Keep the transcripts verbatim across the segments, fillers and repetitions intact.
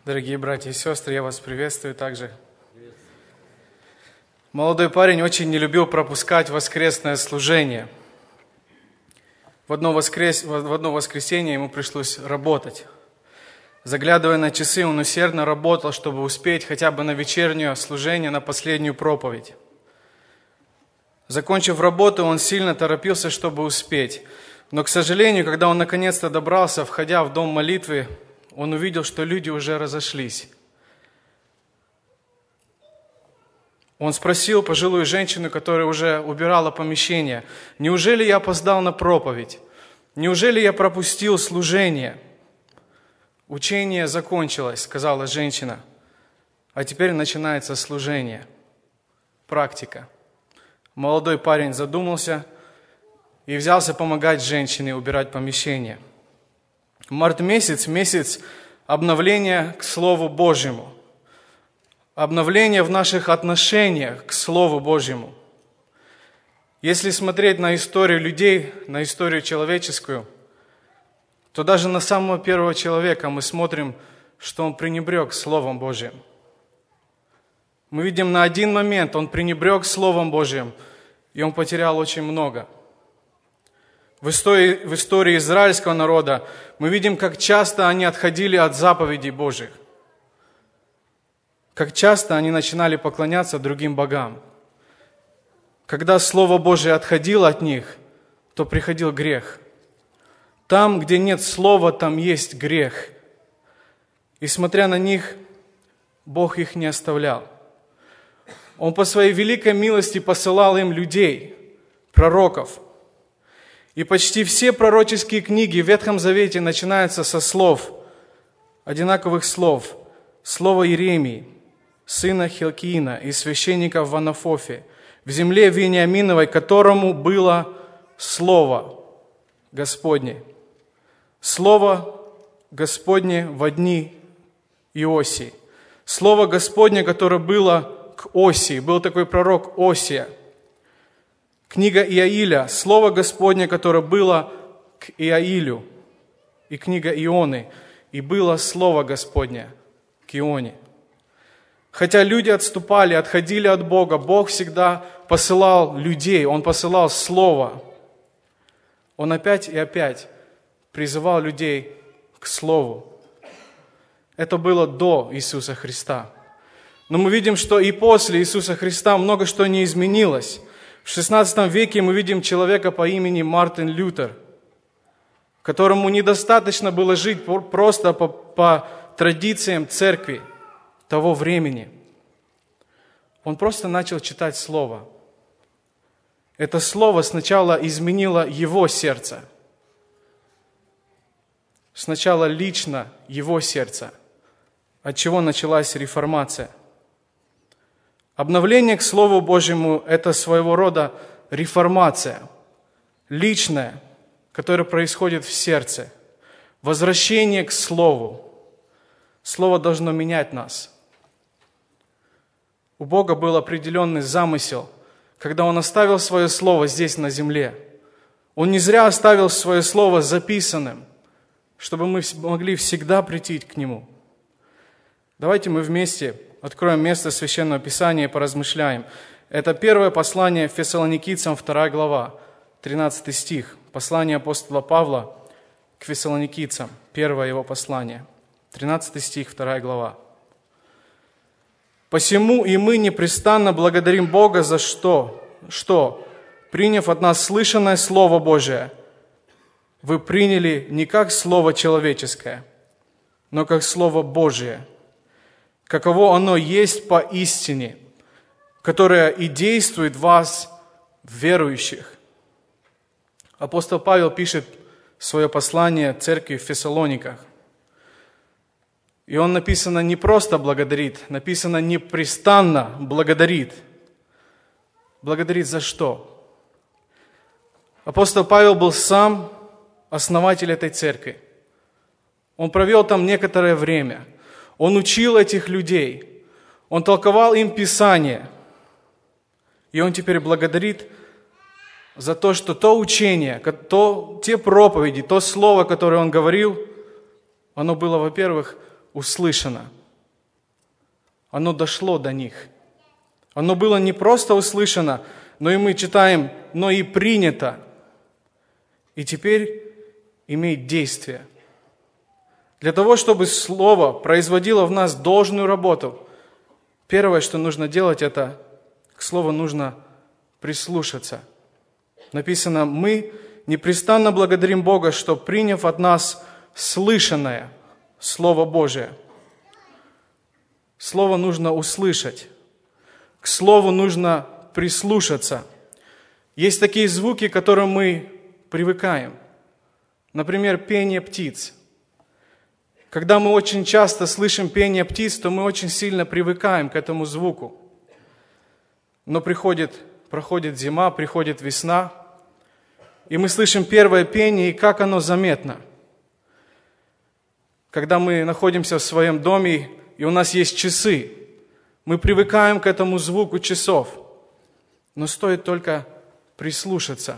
Дорогие братья и сестры, я вас приветствую также. Молодой парень очень не любил пропускать воскресное служение. В одно, воскрес... в одно воскресенье ему пришлось работать. Заглядывая на часы, он усердно работал, чтобы успеть хотя бы на вечернее служение, на последнюю проповедь. Закончив работу, он сильно торопился, чтобы успеть. Но, к сожалению, когда он наконец-то добрался, входя в дом молитвы, он увидел, что люди уже разошлись. Он спросил пожилую женщину, которая уже убирала помещение: «Неужели я опоздал на проповедь? Неужели я пропустил служение?» «Учение закончилось», — сказала женщина, «а теперь начинается служение, практика». Молодой парень задумался и взялся помогать женщине убирать помещение. Март месяц, месяц обновления к Слову Божьему, обновления в наших отношениях к Слову Божьему. Если смотреть на историю людей, на историю человеческую, то даже на самого первого человека мы смотрим, что он пренебрег Словом Божьим. Мы видим, на один момент он пренебрег Словом Божьим, и он потерял очень много. В истории, в истории израильского народа мы видим, как часто они отходили от заповедей Божьих, как часто они начинали поклоняться другим богам. Когда Слово Божие отходило от них, то приходил грех. Там, где нет Слова, там есть грех. И смотря на них, Бог их не оставлял. Он по своей великой милости посылал им людей, пророков. И почти все пророческие книги в Ветхом Завете начинаются со слов, одинаковых слов. Слово Иеремии, сына Хилкиина и священника в Анафофе, в земле Вениаминовой, которому было Слово Господне. Слово Господне во дни Иосии. Слово Господне, которое было к Осии. Был такой пророк Осия. Книга Иаиля, Слово Господне, которое было к Иаилю, и книга Ионы, и было Слово Господне к Ионе. Хотя люди отступали, отходили от Бога, Бог всегда посылал людей, Он посылал Слово. Он опять и опять призывал людей к Слову. Это было до Иисуса Христа. Но мы видим, что и после Иисуса Христа много что не изменилось. В шестнадцатом веке мы видим человека по имени Мартин Лютер, которому недостаточно было жить просто по, по традициям церкви того времени. Он просто начал читать Слово. Это Слово сначала изменило его сердце. Сначала лично его сердце, от чего началась реформация. Обновление к Слову Божьему – это своего рода реформация, личная, которая происходит в сердце. Возвращение к Слову. Слово должно менять нас. У Бога был определенный замысел, когда Он оставил свое Слово здесь на земле. Он не зря оставил свое Слово записанным, чтобы мы могли всегда прийти к Нему. Давайте мы вместе откроем место Священного Писания и поразмышляем. Это первое послание Фессалоникийцам, вторая глава, тринадцатый стих. Послание апостола Павла к Фессалоникийцам, первое его послание. тринадцатый стих, вторая глава. «Посему и мы непрестанно благодарим Бога за что? Что, приняв от нас слышанное Слово Божие, вы приняли не как Слово человеческое, но как Слово Божие, каково оно есть по истине, которое и действует в вас, верующих». Апостол Павел пишет свое послание церкви в Фессалониках. И он написано не просто благодарит, написано непрестанно благодарит. Благодарит за что? Апостол Павел был сам основатель этой церкви. Он провел там некоторое время. Он учил этих людей. Он толковал им Писание. И он теперь благодарит за то, что то учение, то, те проповеди, то слово, которое он говорил, оно было, во-первых, услышано. Оно дошло до них. Оно было не просто услышано, но и мы читаем, но и принято. И теперь имеет действие. Для того, чтобы Слово производило в нас должную работу, первое, что нужно делать, это к Слову нужно прислушаться. Написано, мы непрестанно благодарим Бога, что, приняв от нас слышанное Слово Божие. Слово нужно услышать. К Слову нужно прислушаться. Есть такие звуки, к которым мы привыкаем. Например, пение птиц. Когда мы очень часто слышим пение птиц, то мы очень сильно привыкаем к этому звуку. Но приходит, проходит зима, приходит весна, и мы слышим первое пение, и как оно заметно. Когда мы находимся в своем доме, и у нас есть часы, мы привыкаем к этому звуку часов, но стоит только прислушаться.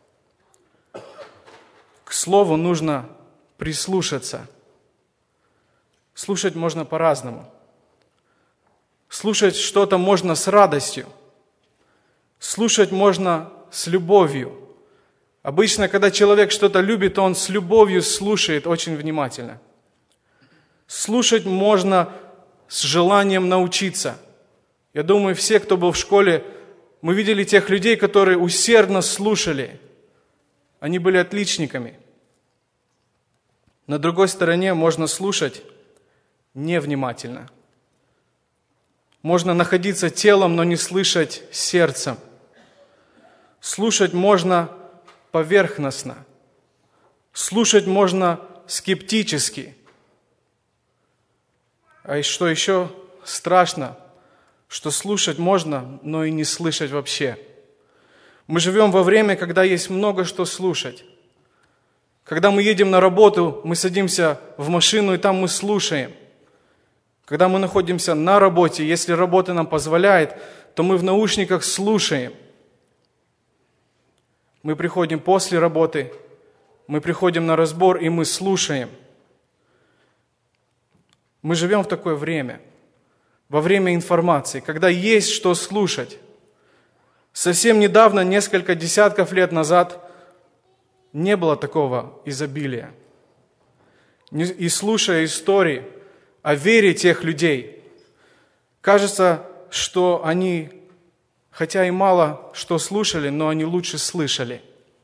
К Слову нужно прислушаться. Слушать можно по-разному. Слушать что-то можно с радостью. Слушать можно с любовью. Обычно, когда человек что-то любит, он с любовью слушает очень внимательно. Слушать можно с желанием научиться. Я думаю, все, кто был в школе, мы видели тех людей, которые усердно слушали. Они были отличниками. На другой стороне можно слушать невнимательно. Можно находиться телом, но не слышать сердцем. Слушать можно поверхностно. Слушать можно скептически. А что еще страшно, что слушать можно, но и не слышать вообще. Мы живем во время, когда есть много что слушать. Когда мы едем на работу, мы садимся в машину, и там мы слушаем. Когда мы находимся на работе, если работа нам позволяет, то мы в наушниках слушаем. Мы приходим после работы, мы приходим на разбор, и мы слушаем. Мы живем в такое время, во время информации, когда есть что слушать. Совсем недавно, несколько десятков лет назад, не было такого изобилия. И слушая истории о вере тех людей, кажется, что они, хотя и мало что слушали, но они лучше слышали.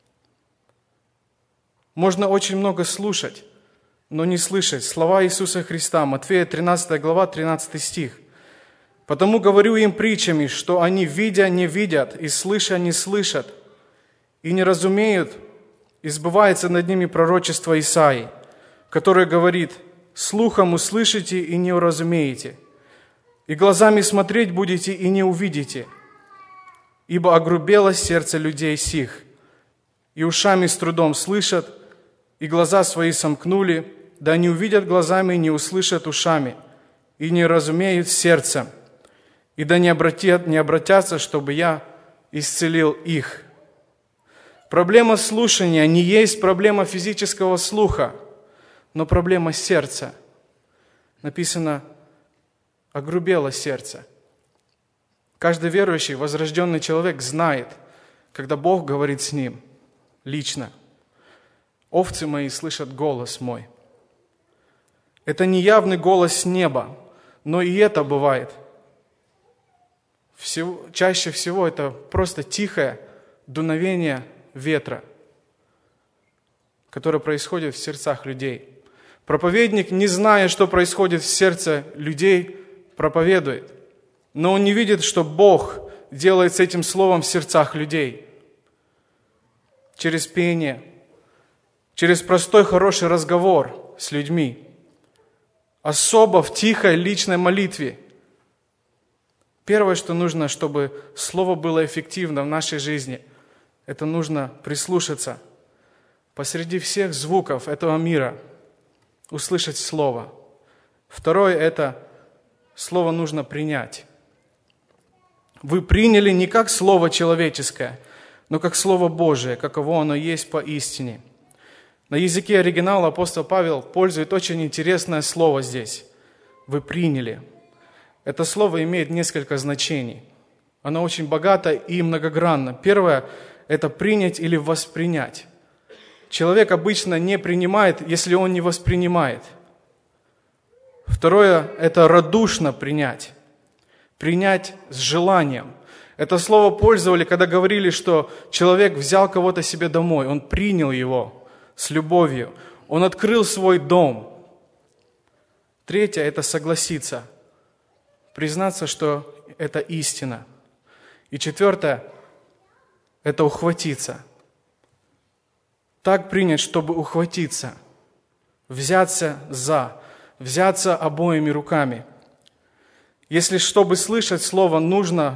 Можно очень много слушать, но не слышать слова Иисуса Христа. Матфея тринадцатая глава, тринадцатый стих. «Потому говорю им притчами, что они, видя, не видят, и слыша, не слышат, и не разумеют, и сбывается над ними пророчество Исаии, которое говорит: слухом услышите и не уразумеете, и глазами смотреть будете и не увидите, ибо огрубело сердце людей сих, и ушами с трудом слышат, и глаза свои сомкнули, да не увидят глазами, не услышат ушами, и не разумеют сердцем, и да не обратят, не обратятся, чтобы я исцелил их». Проблема слушания не есть проблема физического слуха, но проблема сердца. Написано: огрубело сердце. Каждый верующий, возрожденный человек знает, когда Бог говорит с ним лично: «Овцы мои слышат голос мой». Это не явный голос с неба, но и это бывает. Всего, чаще всего это просто тихое дуновение ветра, которое происходит в сердцах людей. Проповедник, не зная, что происходит в сердце людей, проповедует, но он не видит, что Бог делает с этим словом в сердцах людей. Через пение, через простой хороший разговор с людьми, особо в тихой личной молитве. Первое, что нужно, чтобы слово было эффективно в нашей жизни, это нужно прислушаться. Посреди всех звуков этого мира услышать слово. Второе – это слово нужно принять. Вы приняли не как слово человеческое, но как слово Божие, каково оно есть поистине. На языке оригинала апостол Павел пользует очень интересное слово здесь. вы приняли. Это слово имеет несколько значений. Оно очень богато и многогранно. Первое – это принять или воспринять. Человек обычно не принимает, если он не воспринимает. Второе – это радушно принять. Принять с желанием. Это слово пользовали, когда говорили, что человек взял кого-то себе домой, он принял его с любовью, он открыл свой дом. Третье – это согласиться, признаться, что это истина. И четвертое – это ухватиться. Так принять, чтобы ухватиться, взяться за, взяться обоими руками. Если, чтобы слышать слово, нужно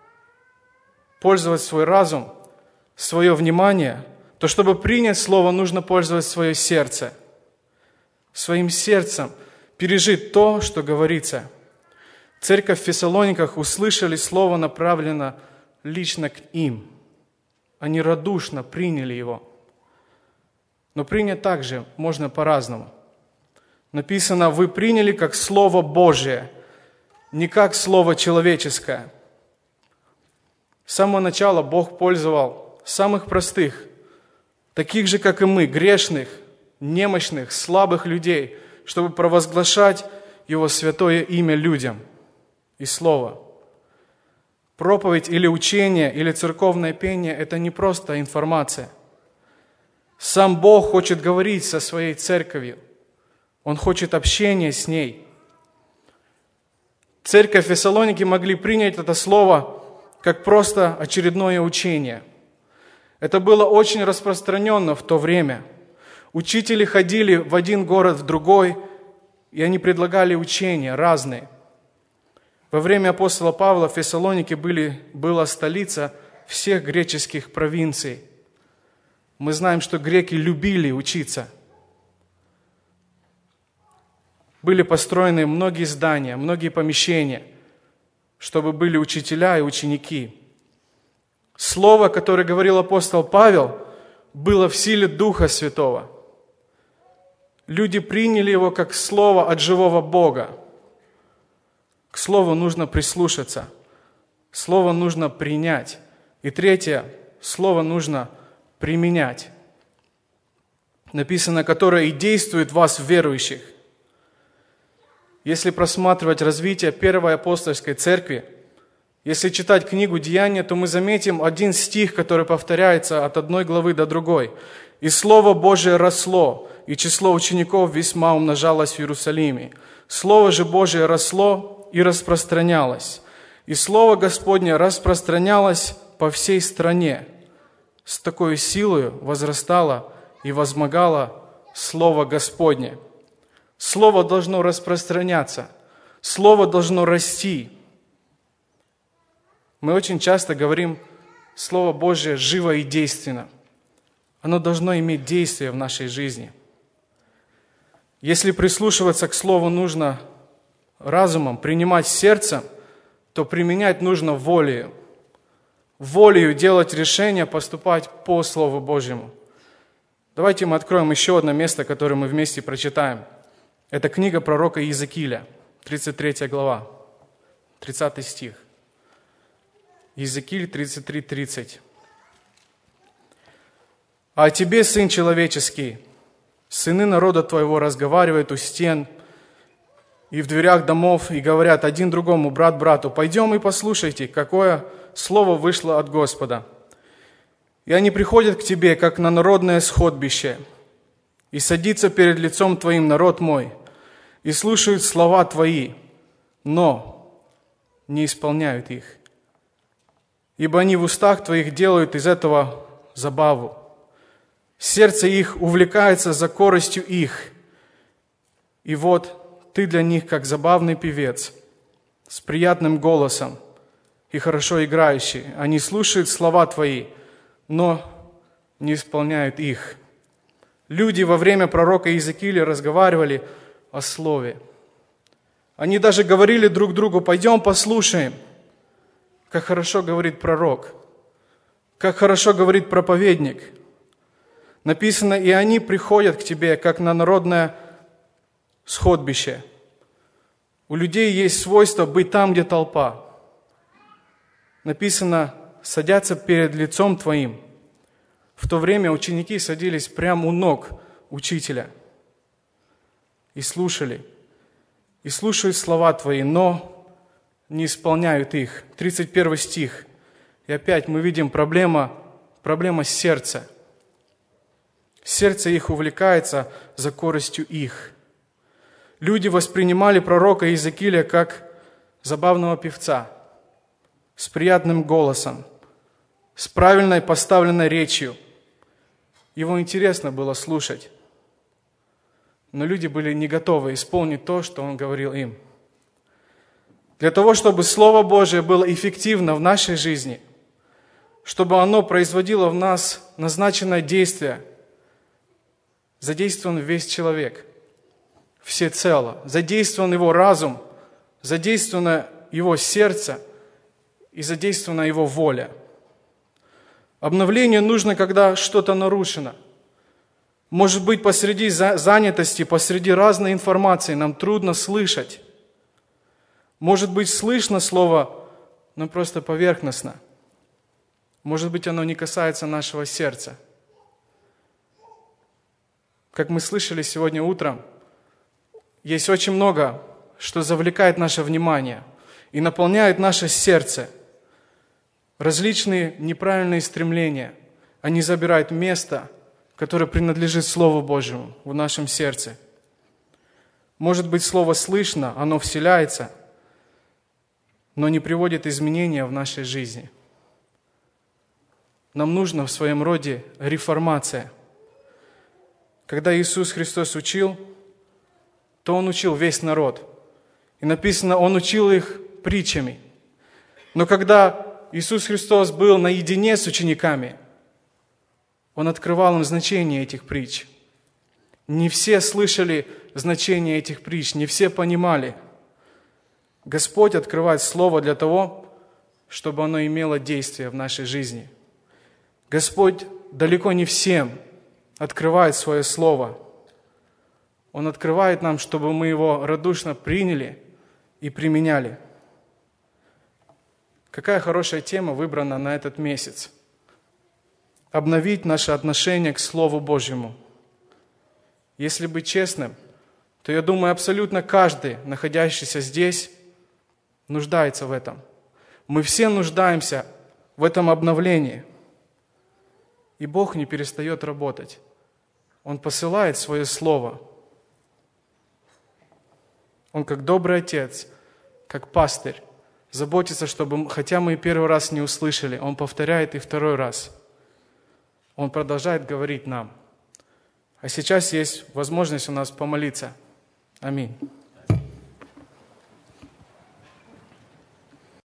пользовать свой разум, свое внимание, то чтобы принять слово, нужно пользовать свое сердце. Своим сердцем пережить то, что говорится. Церковь в Фессалониках услышали слово, направлено лично к им. Они радушно приняли его. Но принять также можно по-разному. Написано, вы приняли как Слово Божие, не как Слово человеческое. С самого начала Бог пользовал самых простых, таких же, как и мы, грешных, немощных, слабых людей, чтобы провозглашать Его святое имя людям и Слово. Проповедь или учение, или церковное пение – это не просто информация. Сам Бог хочет говорить со своей церковью. Он хочет общения с ней. Церковь в Фессалонике могли принять это слово как просто очередное учение. Это было очень распространенно в то время. Учители ходили в один город, в другой, и они предлагали учения разные. Во время апостола Павла в Фессалонике были, была столица всех греческих провинций. Мы знаем, что греки любили учиться. Были построены многие здания, многие помещения, чтобы были учителя и ученики. Слово, которое говорил апостол Павел, было в силе Духа Святого. Люди приняли его как слово от живого Бога. К слову нужно прислушаться. Слово нужно принять. И третье, слово нужно применять. Написано, которое и действует в вас, верующих. Если просматривать развитие Первой апостольской церкви, если читать книгу «Деяния», то мы заметим один стих, который повторяется от одной главы до другой. «И Слово Божие росло, и число учеников весьма умножалось в Иерусалиме. Слово же Божие росло и распространялось. И Слово Господне распространялось по всей стране. С такой силой возрастало и возмогало Слово Господне». Слово должно распространяться. Слово должно расти. Мы очень часто говорим, Слово Божие живо и действенно. Оно должно иметь действие в нашей жизни. Если прислушиваться к Слову нужно разумом, принимать сердцем, то применять нужно волею. Волею делать решение, поступать по Слову Божьему. Давайте мы откроем еще одно место, которое мы вместе прочитаем. Это книга пророка Иезекииля, тридцать третья глава, тридцатый стих. Иезекииль тридцать три тридцать. «А о тебе, сын человеческий, сыны народа твоего разговаривают у стен и в дверях домов, и говорят один другому, брат брату, пойдем и послушайте, какое слово вышло от Господа. И они приходят к тебе, как на народное сходбище, и садится перед лицом твоим народ мой, и слушают слова твои, но не исполняют их. Ибо они в устах твоих делают из этого забаву. Сердце их увлекается за корыстью их. И вот ты для них, как забавный певец, с приятным голосом и хорошо играющий. Они слушают слова твои, но не исполняют их». Люди во время пророка Иезекииля разговаривали о слове. Они даже говорили друг другу, пойдем послушаем, как хорошо говорит пророк, как хорошо говорит проповедник. Написано, и они приходят к тебе, как на народное сходбище. У людей есть свойство быть там, где толпа. Написано, садятся перед лицом Твоим. В то время ученики садились прямо у ног учителя и слушали. И слушают слова Твои, но не исполняют их. тридцать первый стих. И опять мы видим проблема, проблема сердца. Сердце их увлекается за корыстью их. Люди воспринимали пророка Иезекииля как забавного певца с приятным голосом, с правильной поставленной речью. Его интересно было слушать. Но люди были не готовы исполнить то, что он говорил им. Для того, чтобы Слово Божие было эффективно в нашей жизни, чтобы оно производило в нас назначенное действие, задействован весь человек, всецело, задействован его разум, задействовано его сердце и задействована его воля. Обновление нужно, когда что-то нарушено. Может быть, посреди занятости, посреди разной информации нам трудно слышать. Может быть, слышно слово, но просто поверхностно. Может быть, оно не касается нашего сердца. Как мы слышали сегодня утром, есть очень много, что завлекает наше внимание и наполняет наше сердце. Различные неправильные стремления, они забирают место, которое принадлежит Слову Божьему в нашем сердце. Может быть, Слово слышно, оно вселяется, но не приводит изменения в нашей жизни. Нам нужна в своем роде реформация. Когда Иисус Христос учил, то Он учил весь народ. И написано, Он учил их притчами. Но когда Иисус Христос был наедине с учениками, Он открывал им значение этих притч. Не все слышали значение этих притч, не все понимали. Господь открывает Слово для того, чтобы оно имело действие в нашей жизни. Господь далеко не всем открывает Свое Слово. Он открывает нам, чтобы мы его радушно приняли и применяли. Какая хорошая тема выбрана на этот месяц. Обновить наше отношение к Слову Божьему. Если быть честным, то я думаю, абсолютно каждый, находящийся здесь, нуждается в этом. Мы все нуждаемся в этом обновлении. И Бог не перестает работать. Он посылает Свое Слово. Он как добрый Отец, как пастырь, заботится, чтобы, хотя мы и первый раз не услышали, Он повторяет и второй раз. Он продолжает говорить нам. А сейчас есть возможность у нас помолиться. Аминь.